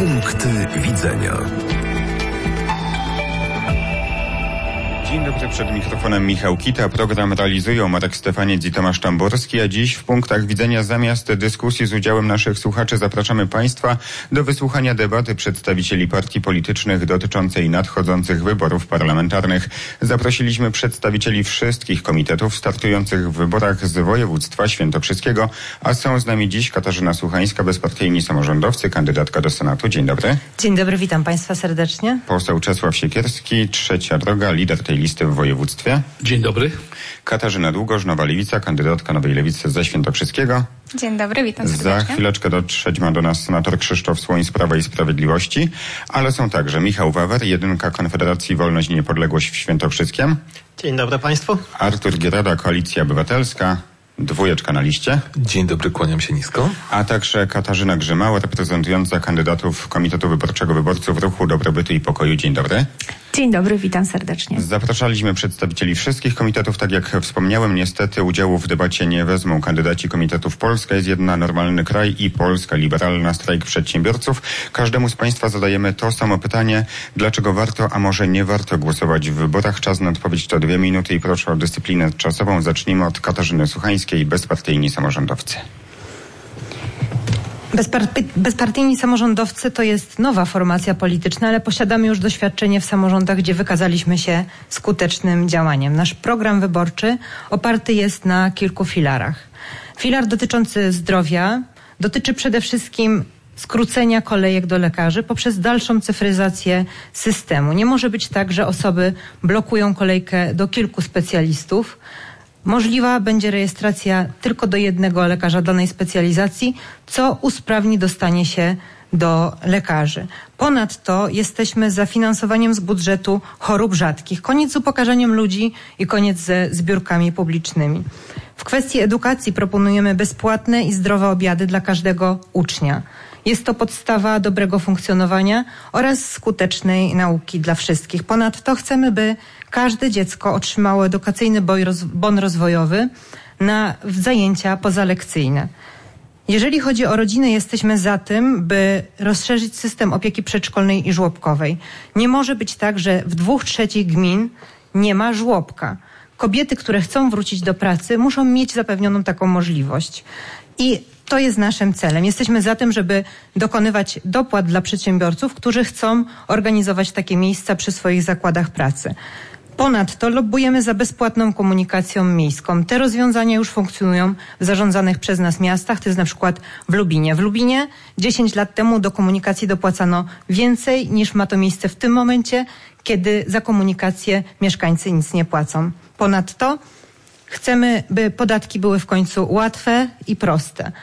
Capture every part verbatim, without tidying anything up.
Punkty widzenia. Dzień dobry, przed mikrofonem Michał Kita. Program realizują Marek Stefaniec i Tomasz Tamborski, a dziś w punktach widzenia zamiast dyskusji z udziałem naszych słuchaczy zapraszamy Państwa do wysłuchania debaty przedstawicieli partii politycznych dotyczącej nadchodzących wyborów parlamentarnych. Zaprosiliśmy przedstawicieli wszystkich komitetów startujących w wyborach z województwa świętokrzyskiego, a są z nami dziś Katarzyna Słuchańska, bezpartyjni samorządowcy, kandydatka do Senatu. Dzień dobry. Dzień dobry, witam Państwa serdecznie. Poseł Czesław Siekierski, Trzecia Droga, lider tej listy w województwie. Dzień dobry. Katarzyna Długosz, Nowa Lewica, kandydatka Nowej Lewicy ze Świętokrzyskiego. Dzień dobry, witam serdecznie. Za chwileczkę dotrzeć ma do nas senator Krzysztof Słoń z Prawa i Sprawiedliwości, ale są także Michał Wawer, jedynka Konfederacji Wolność i Niepodległość w Świętokrzyskiem. Dzień dobry Państwu. Artur Gierada, Koalicja Obywatelska. Dwójeczka na liście. Dzień dobry, kłaniam się nisko. A także Katarzyna Grzymała, reprezentująca kandydatów Komitetu Wyborczego Wyborców Ruchu Dobrobytu i Pokoju. Dzień dobry. Dzień dobry, witam serdecznie. Zapraszaliśmy przedstawicieli wszystkich komitetów. Tak jak wspomniałem, niestety udziału w debacie nie wezmą kandydaci komitetów Polska jest jedna, Normalny Kraj i Polska Liberalna, Strajk Przedsiębiorców. Każdemu z Państwa zadajemy to samo pytanie. Dlaczego warto, a może nie warto głosować w wyborach? Czas na odpowiedź to dwie minuty i proszę o dyscyplinę czasową. Zacznijmy od Katarzyny Słuchańskiej, bezpartyjni samorządowcy. Bezparty- bezpartyjni samorządowcy to jest nowa formacja polityczna, ale posiadamy już doświadczenie w samorządach, gdzie wykazaliśmy się skutecznym działaniem. Nasz program wyborczy oparty jest na kilku filarach. Filar dotyczący zdrowia dotyczy przede wszystkim skrócenia kolejek do lekarzy poprzez dalszą cyfryzację systemu. Nie może być tak, że osoby blokują kolejkę do kilku specjalistów. Możliwa będzie rejestracja tylko do jednego lekarza danej specjalizacji, co usprawni dostanie się do lekarzy. Ponadto jesteśmy za finansowaniem z budżetu chorób rzadkich. Koniec z upokarzaniem ludzi i koniec ze zbiórkami publicznymi. W kwestii edukacji proponujemy bezpłatne i zdrowe obiady dla każdego ucznia. Jest to podstawa dobrego funkcjonowania oraz skutecznej nauki dla wszystkich. Ponadto chcemy, by każde dziecko otrzymało edukacyjny bon rozwojowy na zajęcia pozalekcyjne. Jeżeli chodzi o rodziny, jesteśmy za tym, by rozszerzyć system opieki przedszkolnej i żłobkowej. Nie może być tak, że w dwóch trzecich gmin nie ma żłobka. Kobiety, które chcą wrócić do pracy, muszą mieć zapewnioną taką możliwość. I to jest naszym celem. Jesteśmy za tym, żeby dokonywać dopłat dla przedsiębiorców, którzy chcą organizować takie miejsca przy swoich zakładach pracy. Ponadto lobbujemy za bezpłatną komunikacją miejską. Te rozwiązania już funkcjonują w zarządzanych przez nas miastach. To jest na przykład w Lubinie. W Lubinie dziesięć lat temu do komunikacji dopłacano więcej niż ma to miejsce w tym momencie, kiedy za komunikację mieszkańcy nic nie płacą. Ponadto chcemy, by podatki były w końcu łatwe i proste.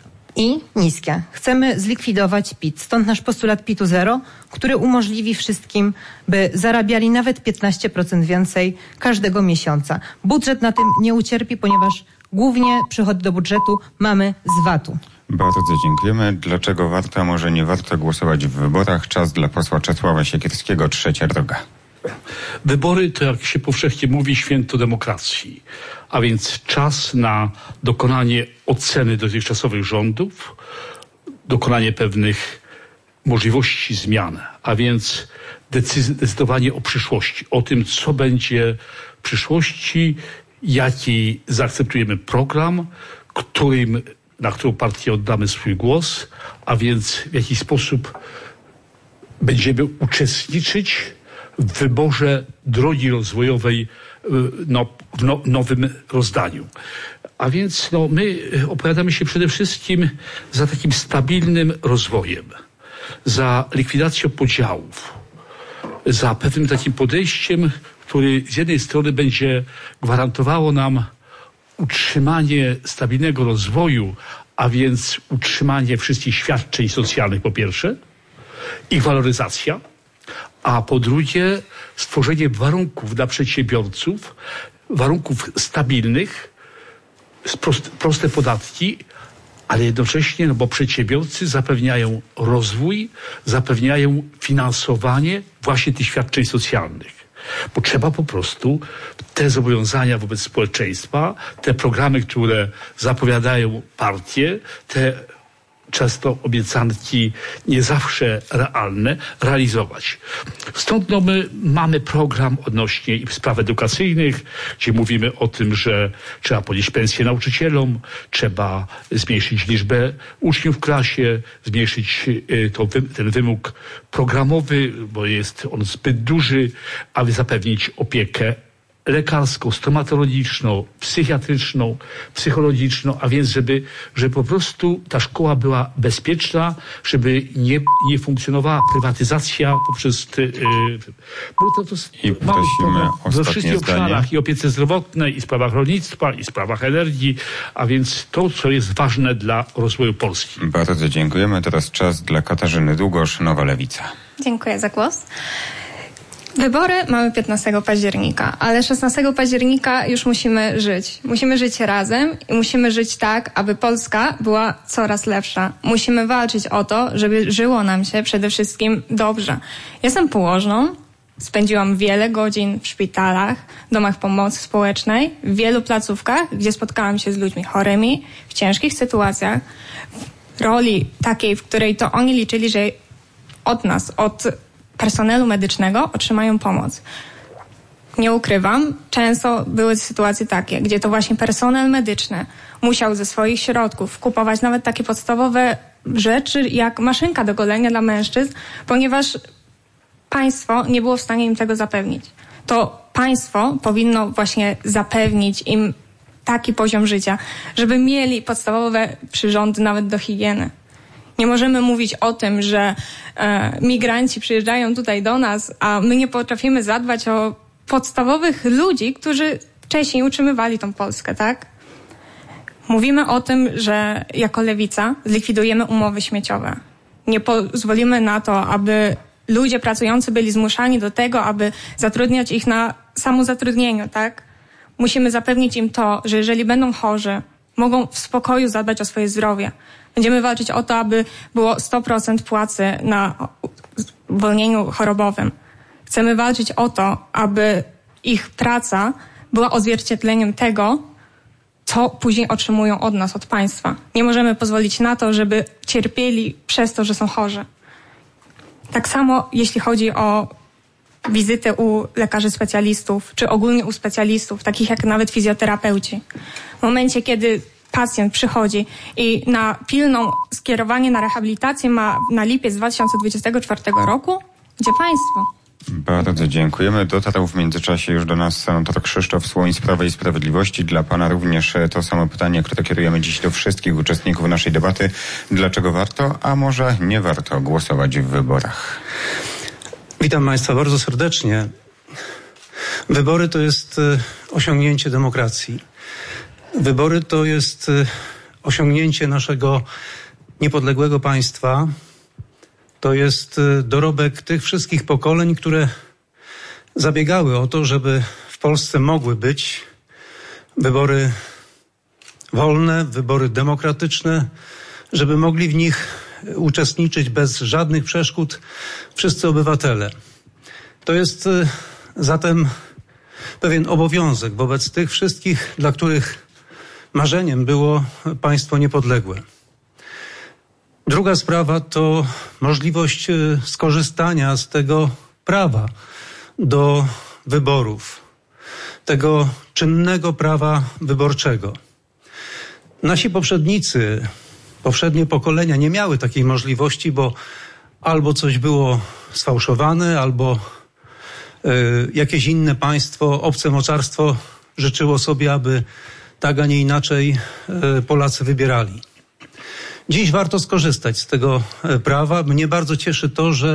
I niskie. Chcemy zlikwidować P I T. Stąd nasz postulat P I T-u zero, który umożliwi wszystkim, by zarabiali nawet piętnaście procent więcej każdego miesiąca. Budżet na tym nie ucierpi, ponieważ głównie przychody do budżetu mamy z V A T-u. Bardzo dziękujemy. Dlaczego warto, a może nie warto głosować w wyborach? Czas dla posła Czesława Siekierskiego, Trzecia Droga. Wybory to, jak się powszechnie mówi, święto demokracji, a więc czas na dokonanie oceny dotychczasowych rządów, dokonanie pewnych możliwości zmian, a więc decydowanie o przyszłości, o tym, co będzie w przyszłości, jaki zaakceptujemy program, którym, na którą partię oddamy swój głos, a więc w jaki sposób będziemy uczestniczyć w wyborze drogi rozwojowej no, w no, nowym rozdaniu. A więc no, my opowiadamy się przede wszystkim za takim stabilnym rozwojem, za likwidacją podziałów, za pewnym takim podejściem, który z jednej strony będzie gwarantowało nam utrzymanie stabilnego rozwoju, a więc utrzymanie wszystkich świadczeń socjalnych po pierwsze, ich waloryzacja, a po drugie stworzenie warunków dla przedsiębiorców, warunków stabilnych, proste, proste podatki, ale jednocześnie, no bo przedsiębiorcy zapewniają rozwój, zapewniają finansowanie właśnie tych świadczeń socjalnych. Bo trzeba po prostu te zobowiązania wobec społeczeństwa, te programy, które zapowiadają partie, te często obiecanki nie zawsze realne realizować. Stąd no, my mamy program odnośnie spraw edukacyjnych, gdzie mówimy o tym, że trzeba podnieść pensję nauczycielom, trzeba zmniejszyć liczbę uczniów w klasie, zmniejszyć to, ten wymóg programowy, bo jest on zbyt duży, aby zapewnić opiekę lekarską, stomatologiczną, psychiatryczną, psychologiczną, a więc żeby, żeby po prostu ta szkoła była bezpieczna, żeby nie, nie funkcjonowała prywatyzacja poprzez yy, bo to, to I prosimy we wszystkich zdanie. obszarach, i opiece zdrowotnej, i sprawach rolnictwa, i sprawach energii, a więc to, co jest ważne dla rozwoju Polski. Bardzo dziękujemy. Teraz czas dla Katarzyny Długosz, Nowa Lewica. Dziękuję za głos. Wybory mamy piętnastego października, ale szesnastego października już musimy żyć. Musimy żyć razem i musimy żyć tak, aby Polska była coraz lepsza. Musimy walczyć o to, żeby żyło nam się przede wszystkim dobrze. Jestem położną, spędziłam wiele godzin w szpitalach, domach pomocy społecznej, w wielu placówkach, gdzie spotkałam się z ludźmi chorymi, w ciężkich sytuacjach, w roli takiej, w której to oni liczyli, że od nas, od personelu medycznego otrzymają pomoc. Nie ukrywam, często były sytuacje takie, gdzie to właśnie personel medyczny musiał ze swoich środków kupować nawet takie podstawowe rzeczy jak maszynka do golenia dla mężczyzn, ponieważ państwo nie było w stanie im tego zapewnić. To państwo powinno właśnie zapewnić im taki poziom życia, żeby mieli podstawowe przyrządy nawet do higieny. Nie możemy mówić o tym, że e, migranci przyjeżdżają tutaj do nas, a my nie potrafimy zadbać o podstawowych ludzi, którzy wcześniej utrzymywali tą Polskę, tak? Mówimy o tym, że jako lewica zlikwidujemy umowy śmieciowe. Nie pozwolimy na to, aby ludzie pracujący byli zmuszani do tego, aby zatrudniać ich na samozatrudnieniu, tak? Musimy zapewnić im to, że jeżeli będą chorzy, mogą w spokoju zadbać o swoje zdrowie. Będziemy walczyć o to, aby było sto procent płacy na zwolnieniu chorobowym. Chcemy walczyć o to, aby ich praca była odzwierciedleniem tego, co później otrzymują od nas, od państwa. Nie możemy pozwolić na to, żeby cierpieli przez to, że są chorzy. Tak samo jeśli chodzi o wizyty u lekarzy specjalistów, czy ogólnie u specjalistów, takich jak nawet fizjoterapeuci. W momencie, kiedy pacjent przychodzi i na pilną skierowanie na rehabilitację ma na lipiec dwa tysiące dwudziestego czwartego roku, gdzie państwo? Bardzo dziękujemy. Dotarł w międzyczasie już do nas senator Krzysztof Słoń z Prawa i Sprawiedliwości. Dla pana również to samo pytanie, które kierujemy dziś do wszystkich uczestników naszej debaty. Dlaczego warto, a może nie warto głosować w wyborach? Witam państwa bardzo serdecznie. Wybory to jest osiągnięcie demokracji. Wybory to jest osiągnięcie naszego niepodległego państwa. To jest dorobek tych wszystkich pokoleń, które zabiegały o to, żeby w Polsce mogły być wybory wolne, wybory demokratyczne, żeby mogli w nich uczestniczyć bez żadnych przeszkód wszyscy obywatele. To jest zatem pewien obowiązek wobec tych wszystkich, dla których marzeniem było państwo niepodległe. Druga sprawa to możliwość skorzystania z tego prawa do wyborów, tego czynnego prawa wyborczego. Nasi poprzednicy, poprzednie pokolenia nie miały takiej możliwości, bo albo coś było sfałszowane, albo y, jakieś inne państwo, obce mocarstwo życzyło sobie, aby tak, a nie inaczej y, Polacy wybierali. Dziś warto skorzystać z tego prawa. Mnie bardzo cieszy to, że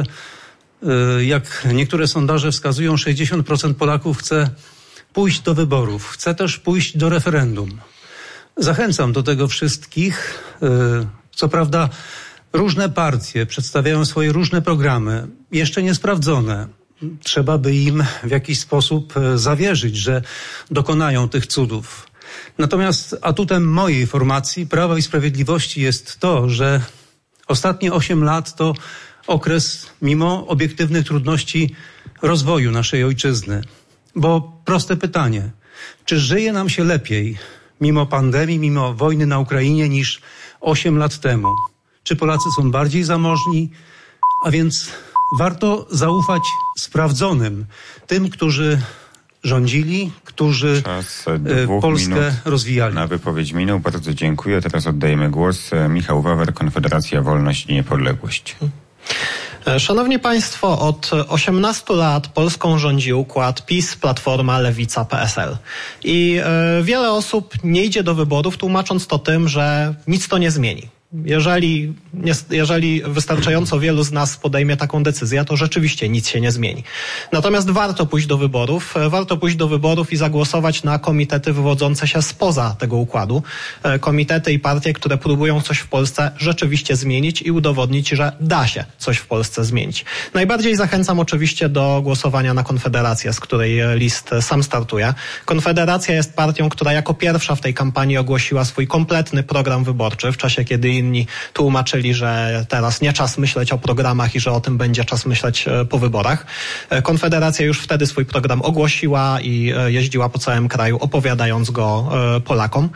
jak niektóre sondaże wskazują, sześćdziesiąt procent Polaków chce pójść do wyborów, chce też pójść do referendum. Zachęcam do tego wszystkich. Co prawda różne partie przedstawiają swoje różne programy, jeszcze niesprawdzone. Trzeba by im w jakiś sposób zawierzyć, że dokonają tych cudów. Natomiast atutem mojej formacji Prawa i Sprawiedliwości jest to, że ostatnie osiem lat to okres mimo obiektywnych trudności rozwoju naszej ojczyzny. Bo proste pytanie, czy żyje nam się lepiej mimo pandemii, mimo wojny na Ukrainie niż osiem lat temu? czy Polacy są bardziej zamożni, a więc warto zaufać sprawdzonym, tym, którzy rządzili, którzy Czas Polskę minut rozwijali. Na wypowiedź minął. Bardzo dziękuję. Teraz oddajemy głos. Michał Wawer, Konfederacja Wolność i Niepodległość. Szanowni Państwo, od osiemnastu lat Polską rządzi układ PiS, Platforma, Lewica, P S L. I y, wiele osób nie idzie do wyborów, tłumacząc to tym, że nic to nie zmieni. Jeżeli, jeżeli wystarczająco wielu z nas podejmie taką decyzję, to rzeczywiście nic się nie zmieni. Natomiast warto pójść do wyborów, warto pójść do wyborów i zagłosować na komitety wywodzące się spoza tego układu. Komitety i partie, które próbują coś w Polsce rzeczywiście zmienić i udowodnić, że da się coś w Polsce zmienić. Najbardziej zachęcam oczywiście do głosowania na Konfederację, z której list sam startuje. Konfederacja jest partią, która jako pierwsza w tej kampanii ogłosiła swój kompletny program wyborczy w czasie, kiedy inni tłumaczyli, że teraz nie czas myśleć o programach i że o tym będzie czas myśleć po wyborach. Konfederacja już wtedy swój program ogłosiła i jeździła po całym kraju, opowiadając go Polakom.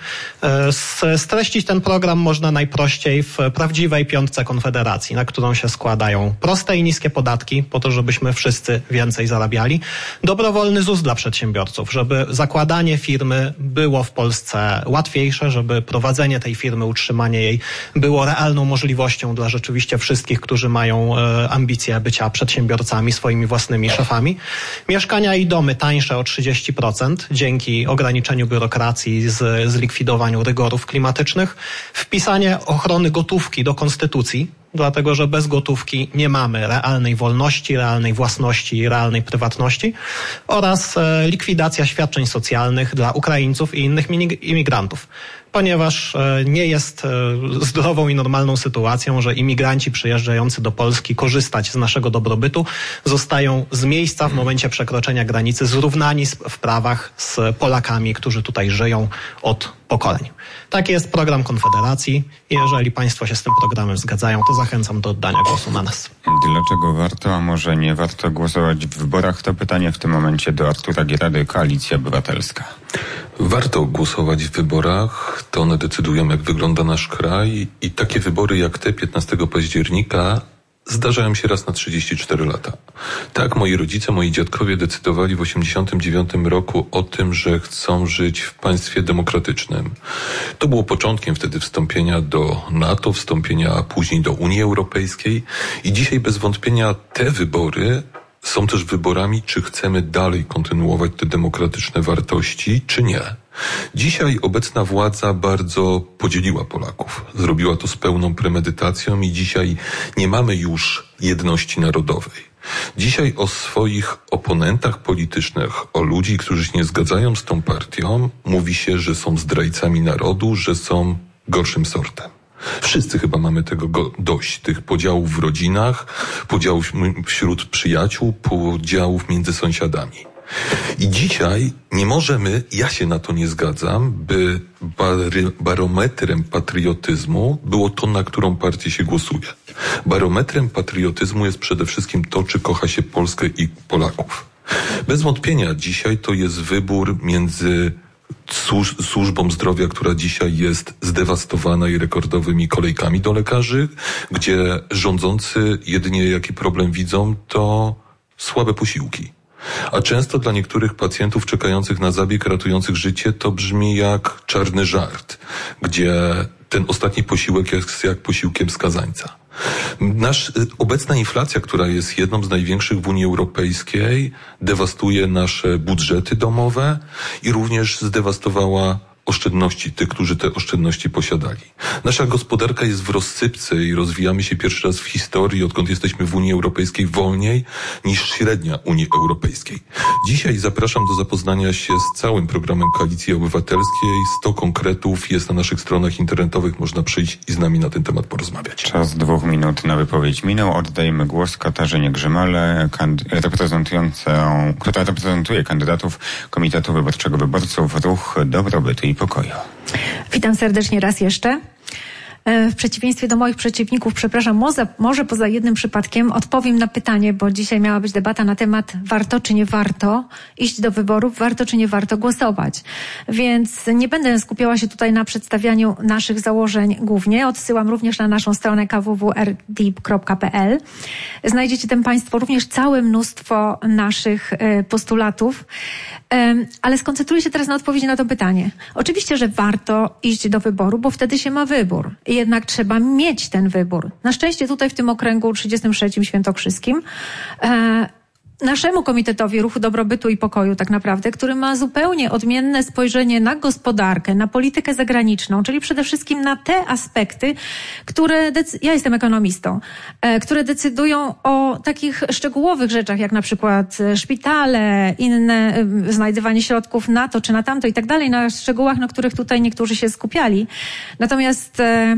Streścić ten program można najprościej w prawdziwej piątce Konfederacji, na którą się składają proste i niskie podatki, po to, żebyśmy wszyscy więcej zarabiali. Dobrowolny ZUS dla przedsiębiorców, żeby zakładanie firmy było w Polsce łatwiejsze, żeby prowadzenie tej firmy, utrzymanie jej było realną możliwością dla rzeczywiście wszystkich, którzy mają e, ambicje bycia przedsiębiorcami, swoimi własnymi szefami. Mieszkania i domy tańsze o trzydzieści procent dzięki ograniczeniu biurokracji, z, zlikwidowaniu rygorów klimatycznych. Wpisanie ochrony gotówki do konstytucji, dlatego że bez gotówki nie mamy realnej wolności, realnej własności i realnej prywatności, oraz e, likwidacja świadczeń socjalnych dla Ukraińców i innych imigrantów. Ponieważ nie jest zdrową i normalną sytuacją, że imigranci przyjeżdżający do Polski korzystać z naszego dobrobytu zostają z miejsca w momencie przekroczenia granicy zrównani w prawach z Polakami, którzy tutaj żyją od pokoleń. Taki jest program Konfederacji i jeżeli Państwo się z tym programem zgadzają, to zachęcam do oddania głosu na nas. Dlaczego warto, a może nie warto głosować w wyborach? To pytanie w tym momencie do Artura Gierady, Koalicja Obywatelska. Warto głosować w wyborach, to one decydują, jak wygląda nasz kraj i takie wybory jak te piętnastego października zdarzają się raz na trzydzieści cztery lata. Tak, moi rodzice, moi dziadkowie decydowali w osiemdziesiątym dziewiątym roku o tym, że chcą żyć w państwie demokratycznym. To było początkiem wtedy wstąpienia do NATO, wstąpienia później do Unii Europejskiej i dzisiaj bez wątpienia te wybory są też wyborami, czy chcemy dalej kontynuować te demokratyczne wartości, czy nie. Dzisiaj obecna władza bardzo podzieliła Polaków. Zrobiła to z pełną premedytacją i dzisiaj nie mamy już jedności narodowej. Dzisiaj o swoich oponentach politycznych, o ludzi, którzy się nie zgadzają z tą partią, mówi się, że są zdrajcami narodu, że są gorszym sortem. Wszyscy chyba mamy tego dość, tych podziałów w rodzinach, podziałów wśród przyjaciół, podziałów między sąsiadami. I dzisiaj nie możemy, ja się na to nie zgadzam, by bary, barometrem patriotyzmu było to, na którą partię się głosuje. Barometrem patriotyzmu jest przede wszystkim to, czy kocha się Polskę i Polaków. Bez wątpienia dzisiaj to jest wybór między Służ- służbą zdrowia, która dzisiaj jest zdewastowana i rekordowymi kolejkami do lekarzy, gdzie rządzący jedynie jaki problem widzą, to słabe posiłki. A często dla niektórych pacjentów czekających na zabieg ratujących życie to brzmi jak czarny żart, gdzie ten ostatni posiłek jest jak posiłkiem skazańca. Nasz, obecna inflacja, która jest jedną z największych w Unii Europejskiej, dewastuje nasze budżety domowe i również zdewastowała oszczędności tych, którzy te oszczędności posiadali. Nasza gospodarka jest w rozsypce i rozwijamy się pierwszy raz w historii, odkąd jesteśmy w Unii Europejskiej, wolniej niż średnia Unii Europejskiej. Dzisiaj zapraszam do zapoznania się z całym programem Koalicji Obywatelskiej. sto konkretów jest na naszych stronach internetowych. Można przyjść i z nami na ten temat porozmawiać. Czas dwóch minut na wypowiedź minął. Oddajemy głos Katarzynie Grzymale, kand- reprezentującą, która reprezentuje kandydatów Komitetu Wyborczego Wyborców Ruch Dobrobytu i Pokoju. Witam serdecznie raz jeszcze. w przeciwieństwie do moich przeciwników, przepraszam, może, może poza jednym przypadkiem odpowiem na pytanie, bo dzisiaj miała być debata na temat warto czy nie warto iść do wyborów, warto czy nie warto głosować. Więc nie będę skupiała się tutaj na przedstawianiu naszych założeń głównie. Odsyłam również na naszą stronę k w w r d i p kropka p l. Znajdziecie tam Państwo również całe mnóstwo naszych postulatów. Ale skoncentruję się teraz na odpowiedzi na to pytanie. Oczywiście, że warto iść do wyboru, bo wtedy się ma wybór. Jednak trzeba mieć ten wybór. Na szczęście tutaj w tym okręgu trzydziestym trzecim świętokrzyskim e, naszemu Komitetowi Ruchu Dobrobytu i Pokoju tak naprawdę, który ma zupełnie odmienne spojrzenie na gospodarkę, na politykę zagraniczną, czyli przede wszystkim na te aspekty, które, decy- ja jestem ekonomistą, e, które decydują o takich szczegółowych rzeczach, jak na przykład szpitale, inne, e, znajdywanie środków na to czy na tamto i tak dalej, na szczegółach, na których tutaj niektórzy się skupiali. Natomiast, e,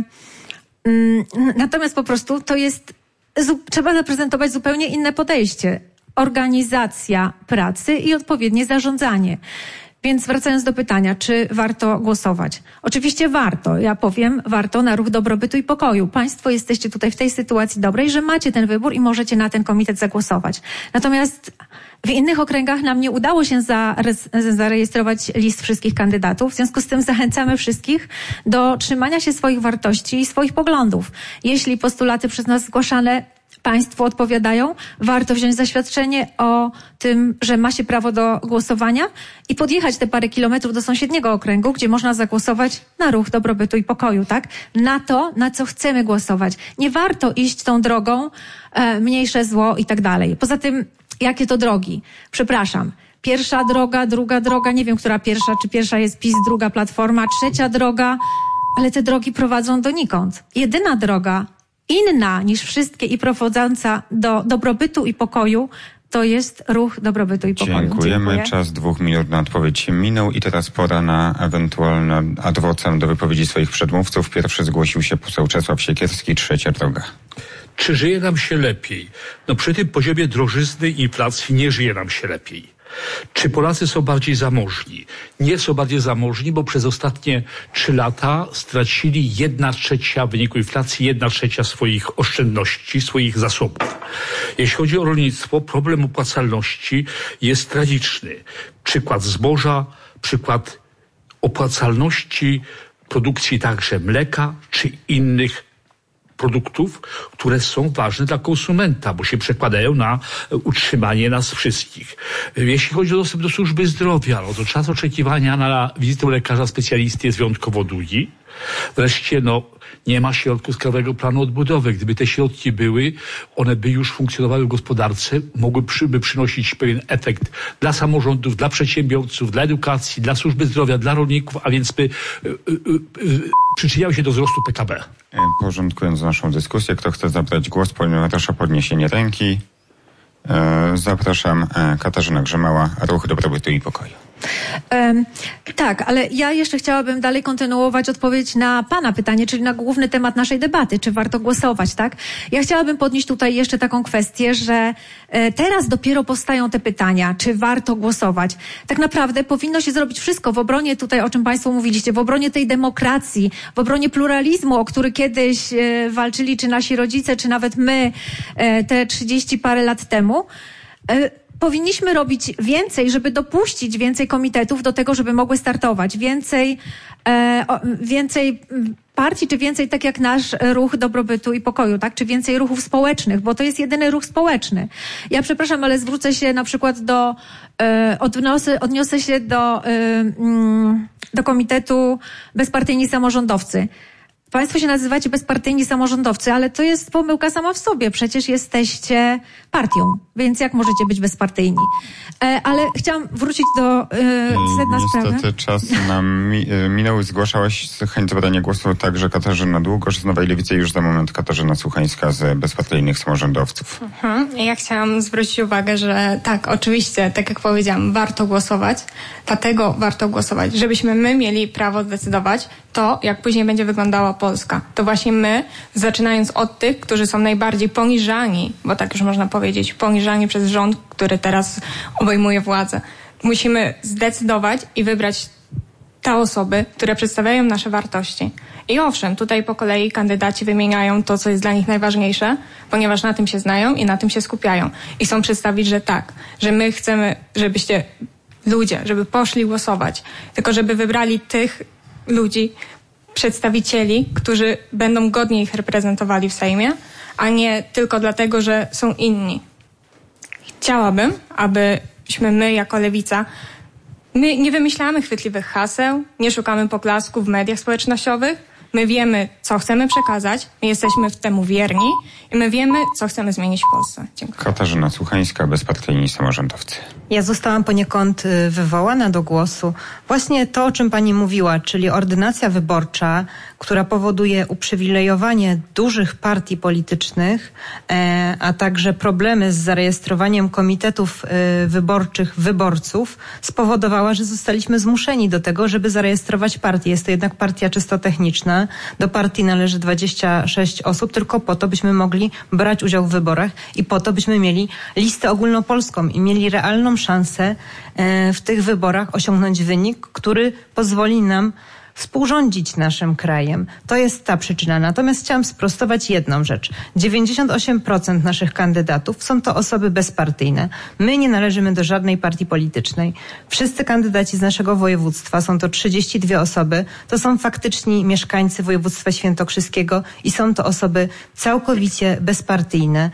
m, natomiast po prostu to jest, zu- trzeba zaprezentować zupełnie inne podejście. Organizacja pracy i odpowiednie zarządzanie. Więc wracając do pytania, czy warto głosować? Oczywiście warto. Ja powiem, warto na Ruch Dobrobytu i Pokoju. Państwo jesteście tutaj w tej sytuacji dobrej, że macie ten wybór i możecie na ten komitet zagłosować. Natomiast w innych okręgach nam nie udało się zarejestrować list wszystkich kandydatów. W związku z tym zachęcamy wszystkich do trzymania się swoich wartości i swoich poglądów. Jeśli postulaty przez nas zgłaszane Państwu odpowiadają, warto wziąć zaświadczenie o tym, że ma się prawo do głosowania i podjechać te parę kilometrów do sąsiedniego okręgu, gdzie można zagłosować na Ruch Dobrobytu i Pokoju, tak? Na to, na co chcemy głosować. Nie warto iść tą drogą, e, mniejsze zło i tak dalej. Poza tym, jakie to drogi? Przepraszam. Pierwsza droga, druga droga, nie wiem, która pierwsza, czy pierwsza jest PiS, druga Platforma, trzecia droga, ale te drogi prowadzą donikąd. Jedyna droga, inna niż wszystkie i prowadząca do dobrobytu i pokoju, to jest Ruch Dobrobytu i Pokoju. Dziękujemy. Dziękuję. Czas dwóch minut na odpowiedź się minął i teraz pora na ewentualne adwocem do wypowiedzi swoich przedmówców. Pierwszy zgłosił się poseł Czesław Siekierski, Trzecia Droga. Czy żyje nam się lepiej? No przy tym poziomie drożyzny i inflacji nie żyje nam się lepiej. Czy Polacy są bardziej zamożni? Nie są bardziej zamożni, bo przez ostatnie trzy lata stracili jedna trzecia w wyniku inflacji, jedna trzecia swoich oszczędności, swoich zasobów. Jeśli chodzi o rolnictwo, problem opłacalności jest tragiczny. Przykład zboża, przykład opłacalności produkcji także mleka czy innych produktów, które są ważne dla konsumenta, bo się przekładają na utrzymanie nas wszystkich. Jeśli chodzi o dostęp do służby zdrowia, no to czas oczekiwania na wizytę lekarza specjalisty jest wyjątkowo długi. Wreszcie, no, nie ma środków z Krajowego Planu Odbudowy. Gdyby te środki były, one by już funkcjonowały w gospodarce, mogłyby przy, by przynosić pewien efekt dla samorządów, dla przedsiębiorców, dla edukacji, dla służby zdrowia, dla rolników, a więc by y, y, y, przyczyniały się do wzrostu P K B. Porządkując naszą dyskusję, kto chce zabrać głos, proszę o podniesienie ręki. E, zapraszam e, Katarzyna Grzemała, Ruch Dobrobytu i Pokoju. Um, tak, ale ja jeszcze chciałabym dalej kontynuować odpowiedź na Pana pytanie, czyli na główny temat naszej debaty, czy warto głosować, tak? Ja chciałabym podnieść tutaj jeszcze taką kwestię, że e, teraz dopiero powstają te pytania, czy warto głosować. Tak naprawdę powinno się zrobić wszystko w obronie tutaj, o czym Państwo mówiliście, w obronie tej demokracji, w obronie pluralizmu, o który kiedyś e, walczyli czy nasi rodzice, czy nawet my e, te trzydzieści parę lat temu. E, Powinniśmy robić więcej, żeby dopuścić więcej komitetów do tego, żeby mogły startować. Więcej, e, o, więcej partii, czy więcej tak jak nasz Ruch Dobrobytu i Pokoju, tak? Czy więcej ruchów społecznych, bo to jest jedyny ruch społeczny. Ja przepraszam, ale zwrócę się na przykład do, e, odniosę, odniosę się do, e, mm, do Komitetu Bezpartyjni Samorządowcy. Państwo się nazywacie bezpartyjni samorządowcy, ale to jest pomyłka sama w sobie. Przecież jesteście partią, więc jak możecie być bezpartyjni? E, ale chciałam wrócić do e, sedna sprawy. Niestety czas nam mi, minął. Zgłaszałaś chęć zabrania głosu także Katarzyna Długosz z Nowej Lewicy, już za moment Katarzyna Słuchańska z bezpartyjnych samorządowców. Mhm. Ja chciałam zwrócić uwagę, że tak, oczywiście, tak jak powiedziałam, warto głosować. Dlatego warto głosować, żebyśmy my mieli prawo zdecydować to, jak później będzie wyglądała Polska. To właśnie my, zaczynając od tych, którzy są najbardziej poniżani, bo tak już można powiedzieć, poniżani przez rząd, który teraz obejmuje władzę. Musimy zdecydować i wybrać te osoby, które przedstawiają nasze wartości. I owszem, tutaj po kolei kandydaci wymieniają to, co jest dla nich najważniejsze, ponieważ na tym się znają i na tym się skupiają. I chcą przedstawić, że tak, że my chcemy, żebyście ludzie, żeby poszli głosować, tylko żeby wybrali tych ludzi, przedstawicieli, którzy będą godnie ich reprezentowali w Sejmie, a nie tylko dlatego, że są inni. Chciałabym, abyśmy my jako Lewica, my nie wymyślamy chwytliwych haseł, nie szukamy poklasku w mediach społecznościowych. My wiemy, co chcemy przekazać, my jesteśmy w temu wierni i my wiemy, co chcemy zmienić w Polsce. Dziękuję. Katarzyna Słuchańska, bezpartyjni samorządowcy. Ja zostałam poniekąd wywołana do głosu. Właśnie to, o czym pani mówiła, czyli ordynacja wyborcza, która powoduje uprzywilejowanie dużych partii politycznych, a także problemy z zarejestrowaniem komitetów wyborczych wyborców, spowodowała, że zostaliśmy zmuszeni do tego, żeby zarejestrować partię. Jest to jednak partia czysto techniczna. Do partii należy dwadzieścia sześć osób, tylko po to, byśmy mogli brać udział w wyborach i po to, byśmy mieli listę ogólnopolską i mieli realną szansę w tych wyborach osiągnąć wynik, który pozwoli nam współrządzić naszym krajem. To jest ta przyczyna. Natomiast chciałam sprostować jedną rzecz. dziewięćdziesiąt osiem procent naszych kandydatów są to osoby bezpartyjne. My nie należymy do żadnej partii politycznej. Wszyscy kandydaci z naszego województwa, są to trzydzieści dwie osoby, to są faktyczni mieszkańcy województwa świętokrzyskiego i są to osoby całkowicie bezpartyjne.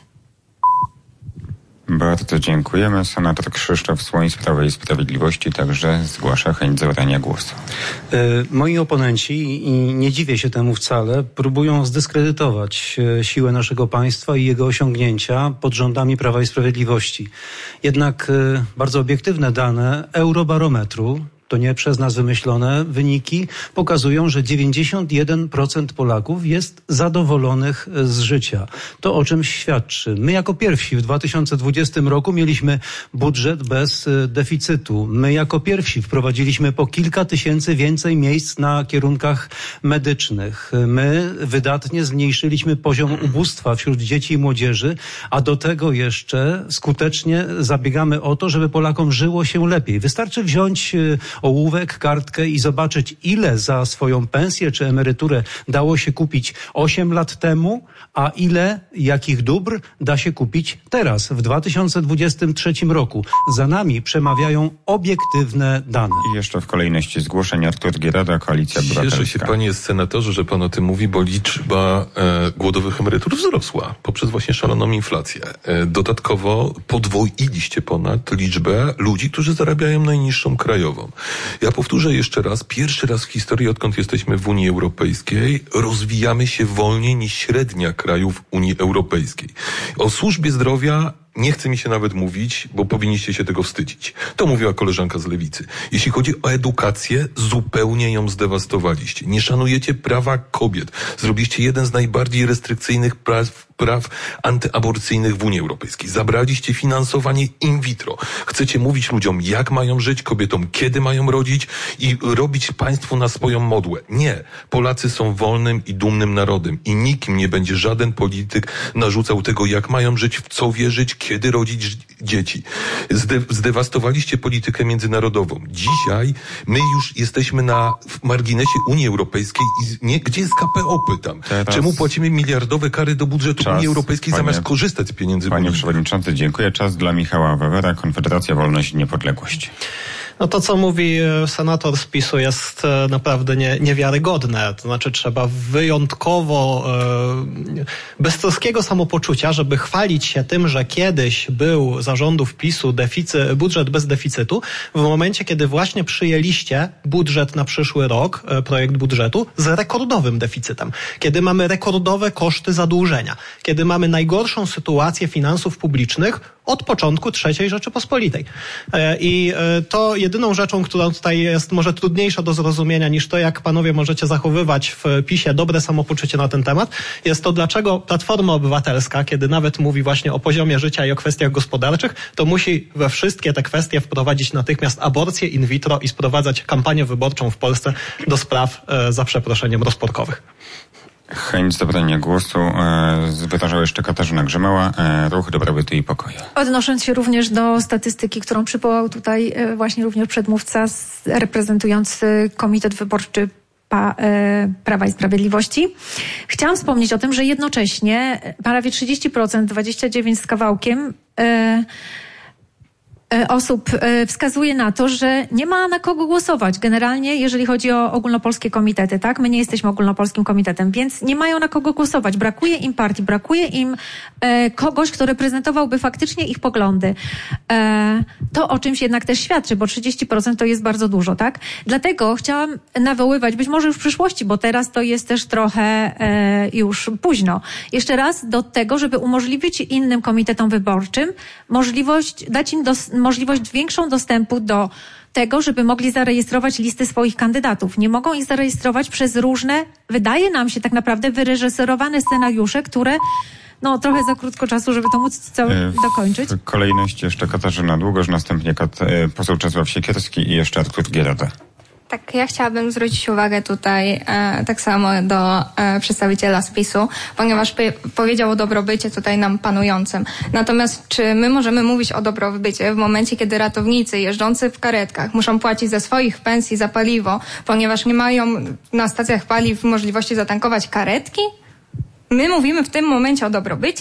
Bardzo dziękujemy. Senator Krzysztof Słoń z Prawa i Sprawiedliwości także zgłasza chęć zabrania głosu. E, moi oponenci, i nie dziwię się temu wcale, próbują zdyskredytować e, siłę naszego państwa i jego osiągnięcia pod rządami Prawa i Sprawiedliwości. Jednak e, bardzo obiektywne dane Eurobarometru, to nie przez nas wymyślone wyniki, pokazują, że dziewięćdziesiąt jeden procent Polaków jest zadowolonych z życia. To o czym świadczy. My jako pierwsi w dwa tysiące dwudziestym roku mieliśmy budżet bez deficytu. My jako pierwsi wprowadziliśmy po kilka tysięcy więcej miejsc na kierunkach medycznych. My wydatnie zmniejszyliśmy poziom ubóstwa wśród dzieci i młodzieży, a do tego jeszcze skutecznie zabiegamy o to, żeby Polakom żyło się lepiej. Wystarczy wziąć ołówek, kartkę i zobaczyć, ile za swoją pensję czy emeryturę dało się kupić osiem lat temu, a ile jakich dóbr da się kupić teraz, w dwa tysiące dwudziestym trzecim roku. Za nami przemawiają obiektywne dane. I jeszcze w kolejności zgłoszeń Artur Gierada, Koalicja Obywatelska. Cieszę się, panie senatorze, że pan o tym mówi, bo liczba e, głodowych emerytur wzrosła poprzez właśnie szaloną inflację. E, dodatkowo podwoiliście ponad liczbę ludzi, którzy zarabiają najniższą krajową. Ja powtórzę jeszcze raz, pierwszy raz w historii, odkąd jesteśmy w Unii Europejskiej, rozwijamy się wolniej niż średnia krajów Unii Europejskiej. O służbie zdrowia nie chce mi się nawet mówić, bo powinniście się tego wstydzić. To mówiła koleżanka z Lewicy. Jeśli chodzi o edukację, zupełnie ją zdewastowaliście. Nie szanujecie prawa kobiet. Zrobiliście jeden z najbardziej restrykcyjnych praw, praw antyaborcyjnych w Unii Europejskiej. Zabraliście finansowanie in vitro. Chcecie mówić ludziom, jak mają żyć, kobietom kiedy mają rodzić i robić państwu na swoją modłę. Nie. Polacy są wolnym i dumnym narodem i nikim nie będzie żaden polityk narzucał tego, jak mają żyć, w co wierzyć, kiedy rodzić dzieci. Zde- zdewastowaliście politykę międzynarodową. Dzisiaj my już jesteśmy na marginesie Unii Europejskiej i nie, gdzie jest K P O, pytam. Teraz Czemu płacimy miliardowe kary do budżetu czas, Unii Europejskiej panie, zamiast korzystać z pieniędzy Panie unijnych? Przewodniczący, dziękuję. Czas dla Michała Wawera, Konfederacja Wolność i Niepodległość. No to, co mówi senator z PiSu, jest naprawdę nie, niewiarygodne. To znaczy trzeba wyjątkowo e, beztroskiego samopoczucia, żeby chwalić się tym, że kiedyś był za rządów PiSu deficyt, budżet bez deficytu, w momencie, kiedy właśnie przyjęliście budżet na przyszły rok, e, projekt budżetu z rekordowym deficytem. Kiedy mamy rekordowe koszty zadłużenia. Kiedy mamy najgorszą sytuację finansów publicznych od początku trzeciej Rzeczypospolitej. E, I e, to jedyną rzeczą, która tutaj jest może trudniejsza do zrozumienia niż to, jak panowie możecie zachowywać w PiSie dobre samopoczucie na ten temat, jest to, dlaczego Platforma Obywatelska, kiedy nawet mówi właśnie o poziomie życia i o kwestiach gospodarczych, to musi we wszystkie te kwestie wprowadzić natychmiast aborcję in vitro i sprowadzać kampanię wyborczą w Polsce do spraw, e, za przeproszeniem, rozporkowych. Chęć zabrania głosu e, wyrażała jeszcze Katarzyna Grzymała, e, Ruch Dobrobytu i Pokoju. Odnosząc się również do statystyki, którą przywołał tutaj e, właśnie również przedmówca z, reprezentujący Komitet Wyborczy Pa, e, Prawa i Sprawiedliwości. Chciałam wspomnieć o tym, że jednocześnie prawie trzydzieści procent, dwadzieścia dziewięć z kawałkiem e, osób wskazuje na to, że nie ma na kogo głosować. Generalnie, jeżeli chodzi o ogólnopolskie komitety, tak? My nie jesteśmy ogólnopolskim komitetem, więc nie mają na kogo głosować. Brakuje im partii, brakuje im e, kogoś, kto reprezentowałby faktycznie ich poglądy. E, to o czymś jednak też świadczy, bo trzydzieści procent to jest bardzo dużo, tak? Dlatego chciałam nawoływać, być może już w przyszłości, bo teraz to jest też trochę e, już późno. Jeszcze raz do tego, żeby umożliwić innym komitetom wyborczym możliwość, dać im dos- możliwość większą dostępu do tego, żeby mogli zarejestrować listy swoich kandydatów. Nie mogą ich zarejestrować przez różne, wydaje nam się tak naprawdę, wyreżyserowane scenariusze, które no trochę za krótko czasu, żeby to móc cały dokończyć. W kolejności jeszcze Katarzyna Długosz, następnie Kat- poseł Czesław Siekierski i jeszcze Artur Gierada. Tak, ja chciałabym zwrócić uwagę tutaj e, tak samo do e, przedstawiciela spisu, ponieważ p- powiedział o dobrobycie tutaj nam panującym. Natomiast czy my możemy mówić o dobrobycie w momencie, kiedy ratownicy jeżdżący w karetkach muszą płacić ze swoich pensji za paliwo, ponieważ nie mają na stacjach paliw możliwości zatankować karetki? My mówimy w tym momencie o dobrobycie?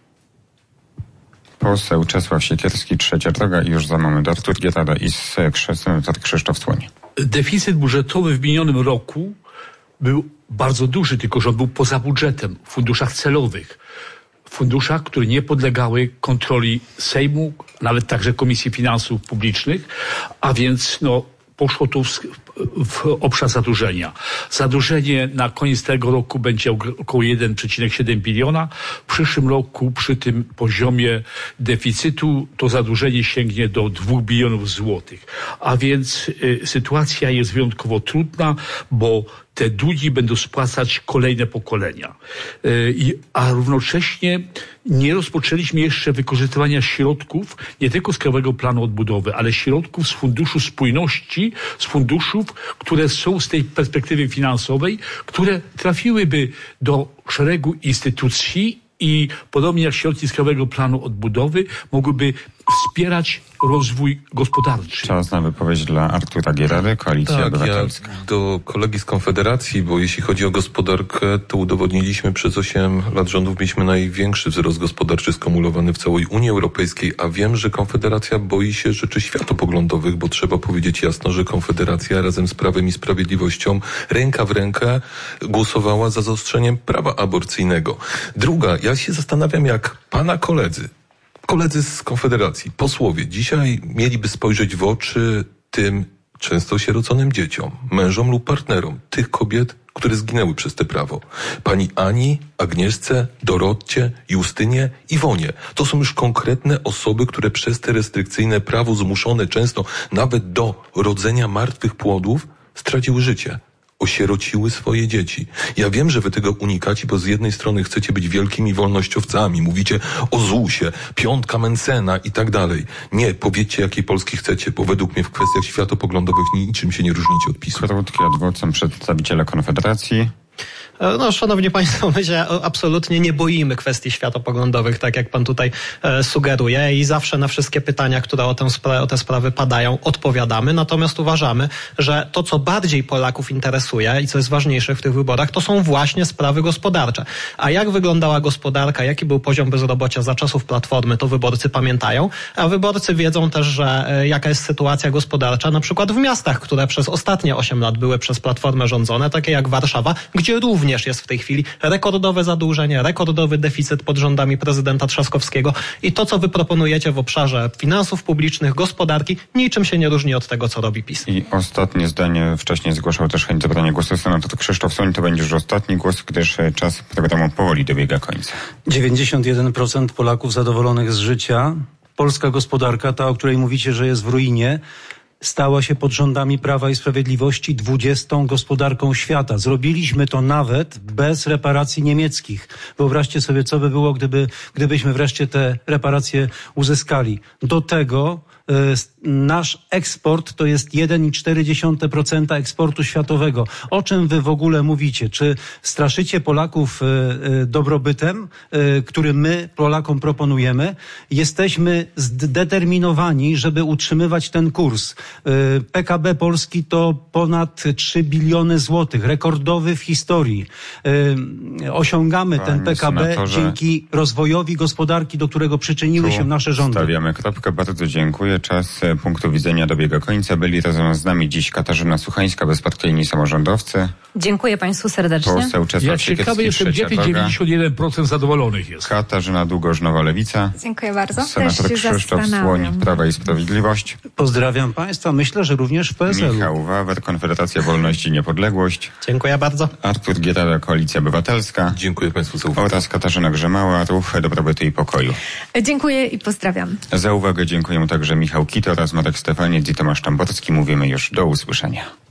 Poseł Czesław Siekierski, Trzecia Droga i już za moment Artur Gierada i senator Krzysztof Słoń. Deficyt budżetowy w minionym roku był bardzo duży, tylko że on był poza budżetem, w funduszach celowych. Funduszach, które nie podlegały kontroli Sejmu, nawet także Komisji Finansów Publicznych, a więc no poszło to w, w obszar zadłużenia. Zadłużenie na koniec tego roku będzie około jeden przecinek siedem biliona. W przyszłym roku przy tym poziomie deficytu to zadłużenie sięgnie do dwóch bilionów złotych. A więc y, sytuacja jest wyjątkowo trudna, bo te długi będą spłacać kolejne pokolenia. Y, a równocześnie nie rozpoczęliśmy jeszcze wykorzystywania środków nie tylko z Krajowego Planu Odbudowy, ale środków z Funduszu Spójności, z funduszów, które są z tej perspektywy finansowej, które trafiłyby do szeregu instytucji i podobnie jak środki z Krajowego Planu Odbudowy mogłyby wspierać rozwój gospodarczy. Czas na wypowiedź dla Artura Gierady, Koalicja tak, Obywatelska. Ja do kolegi z Konfederacji, bo jeśli chodzi o gospodarkę, to udowodniliśmy przez osiem lat rządów, mieliśmy największy wzrost gospodarczy skumulowany w całej Unii Europejskiej, a wiem, że Konfederacja boi się rzeczy światopoglądowych, bo trzeba powiedzieć jasno, że Konfederacja razem z Prawem i Sprawiedliwością ręka w rękę głosowała za zaostrzeniem prawa aborcyjnego. Druga, ja się zastanawiam, jak pana koledzy, Koledzy z Konfederacji, posłowie, dzisiaj mieliby spojrzeć w oczy tym często sieroconym dzieciom, mężom lub partnerom tych kobiet, które zginęły przez te prawo. Pani Ani, Agnieszce, Dorotcie, Justynie, Iwonie. To są już konkretne osoby, które przez te restrykcyjne prawo zmuszone często nawet do rodzenia martwych płodów straciły życie. Osierociły swoje dzieci. Ja wiem, że wy tego unikacie, bo z jednej strony chcecie być wielkimi wolnościowcami, mówicie o Zusie, piątka Mencena i tak dalej. Nie, powiedzcie, jakiej Polski chcecie, bo według mnie w kwestiach światopoglądowych niczym się nie różnicie od PiS-u. Krótki odwrócę przedstawiciela Konfederacji. No, szanowni państwo, my się absolutnie nie boimy kwestii światopoglądowych, tak jak pan tutaj e, sugeruje i zawsze na wszystkie pytania, które o tę, spra- o te sprawy padają, odpowiadamy. Natomiast uważamy, że to, co bardziej Polaków interesuje i co jest ważniejsze w tych wyborach, to są właśnie sprawy gospodarcze. A jak wyglądała gospodarka, jaki był poziom bezrobocia za czasów Platformy, to wyborcy pamiętają, a wyborcy wiedzą też, że e, jaka jest sytuacja gospodarcza, na przykład w miastach, które przez ostatnie osiem lat były przez Platformę rządzone, takie jak Warszawa, gdzie również Również jest w tej chwili rekordowe zadłużenie, rekordowy deficyt pod rządami prezydenta Trzaskowskiego i to, co wy proponujecie w obszarze finansów publicznych, gospodarki, niczym się nie różni od tego, co robi PiS. I ostatnie zdanie, wcześniej zgłaszał też chęć zabrania głosu senator Krzysztof Słoń, to będzie już ostatni głos, gdyż czas programu powoli dobiega końca. dziewięćdziesiąt jeden procent Polaków zadowolonych z życia. Polska gospodarka, ta, o której mówicie, że jest w ruinie, stała się pod rządami Prawa i Sprawiedliwości dwudziestą gospodarką świata. Zrobiliśmy to nawet bez reparacji niemieckich. Wyobraźcie sobie, co by było, gdyby, gdybyśmy wreszcie te reparacje uzyskali. Do tego nasz eksport to jest jeden przecinek cztery procent eksportu światowego. O czym wy w ogóle mówicie? Czy straszycie Polaków dobrobytem, który my Polakom proponujemy? Jesteśmy zdeterminowani, żeby utrzymywać ten kurs. P K B Polski to ponad trzy biliony złotych, rekordowy w historii. Osiągamy Panie ten P K B senatorze, dzięki rozwojowi gospodarki, do którego przyczyniły się nasze rządy. Stawiamy kropkę. Bardzo dziękuję. Czas punktu widzenia dobiega końca. Byli razem z nami dziś Katarzyna Suchańska, bezpartyjni samorządowcy. Dziękuję Państwu serdecznie. Poseł Czesław Ja Siekierski, ciekawy jestem, gdzie Trzecia tych Droga. dziewięćdziesiąt jeden procent zadowolonych jest. Katarzyna Długosz, Nowa Lewica. Dziękuję bardzo. Senator Też się Krzysztof zastanawiam. Słoń, Prawa i Sprawiedliwość. Pozdrawiam Państwa. Myślę, że również w P S L-u. Michał Wawer, Konfederacja Wolność i Niepodległość. Dziękuję bardzo. Artur Gierada, Koalicja Obywatelska. Dziękuję Państwu za uwagę. Oraz Katarzyna Grzemała, Ruch Dobrobytu i Pokoju. Dziękuję i pozdrawiam. Za uwagę dziękuję także Michał Kita oraz Marek Stefaniec i Tomasz Tamborski. Mówimy już do usłyszenia.